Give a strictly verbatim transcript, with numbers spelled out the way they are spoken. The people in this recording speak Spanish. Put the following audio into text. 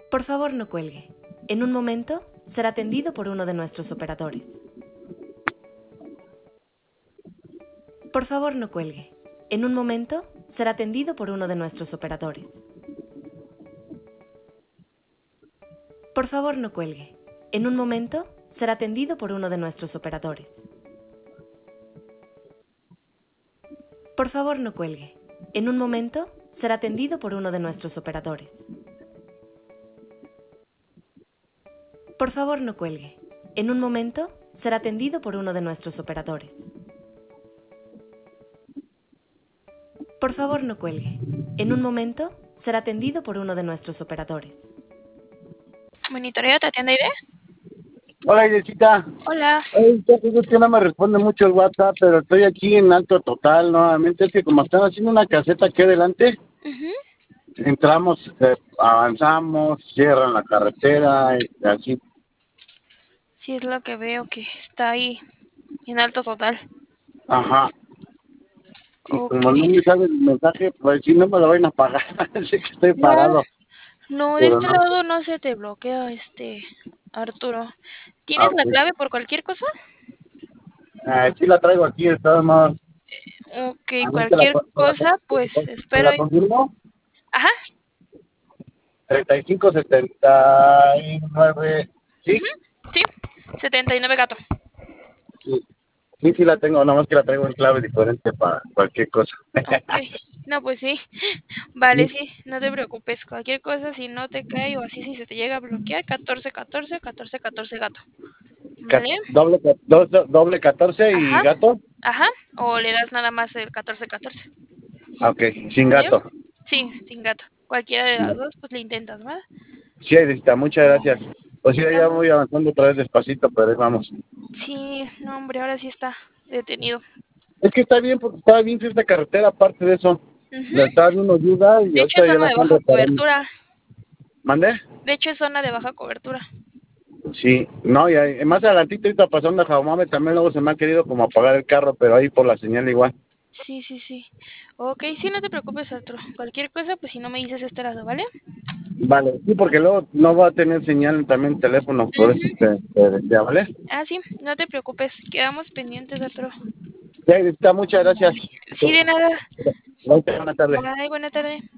Por favor, no cuelgue. En un momento será atendido por uno de nuestros operadores. Por favor, no cuelgue. En un momento será atendido por uno de nuestros operadores. Por favor, no cuelgue. En un momento será atendido por uno de nuestros operadores. Por favor, no cuelgue. En un momento será atendido por uno de nuestros operadores. Por favor, no cuelgue. En un momento será atendido por uno de nuestros operadores. Por favor, no cuelgue. En un momento será atendido por uno de nuestros operadores. Monitoreo, ¿te atiende Aide? Hola, Idecita. Hola. Ay, ya sé que no me responde mucho el WhatsApp, pero estoy aquí en alto total nuevamente. Es que como están haciendo una caseta aquí adelante, Uh-huh. entramos, eh, avanzamos, cierran la carretera, y así. Sí, es lo que veo que está ahí en alto total. Ajá. Y Ok. como no me sale el mensaje, pues si no me lo van a pagar. Sé que estoy No, parado. no, de Pero este no. lado no se te bloquea, este, Arturo. Ah, ¿Tienes la ok. clave por cualquier cosa? Ah, sí la traigo aquí, está más. Ok, A mí te la, cualquier te la, cosa, pues te espero. la confirmo. Ajá. treinta y cinco setenta y nueve. ¿Sí? Uh-huh. Sí, setenta y nueve gato. Sí. Sí, sí la tengo, nada más que la traigo en clave diferente para cualquier cosa. Ok, no, pues sí. Vale, sí, no te preocupes. Cualquier cosa, si no te cae o así, si se te llega a bloquear, catorce catorce, catorce catorce gato. Ca- ¿Vale? Doble, ca- dos- do- doble catorce y Ajá, gato. ajá. O le das nada más el catorce catorce. Ah, ok, sin ¿Vale? gato. Sí, sin gato. Cualquiera de las dos, pues le intentas, ¿vale? Sí, Edita, muchas gracias. Pues sí, ya Estamos. voy avanzando otra vez despacito, pero ahí vamos. Sí, no, hombre, ahora sí está detenido. Es que está bien, porque está bien esta carretera, aparte de eso. Ujú. La está dando ayuda y De hecho, es ahorita ya la zona de están baja reparando. cobertura. ¿Mande? De hecho, es zona de baja cobertura. Sí, no, y ahí- más adelantito ahorita pasando a Jaumabe también luego se me ha querido como apagar el carro, pero ahí por la señal igual. Sí, sí, sí. Ok, sí, no te preocupes, Arturo. Cualquier cosa, pues si no me dices este lado, ¿vale? Vale, sí, porque luego no va a tener señal también el teléfono, por eso Ujú. te, te decía, ¿vale? Ah, sí, no te preocupes. Quedamos pendientes, Arturo. Ya, Edita, muchas gracias. Sí, de nada. Buena tarde. Bye, buena tarde.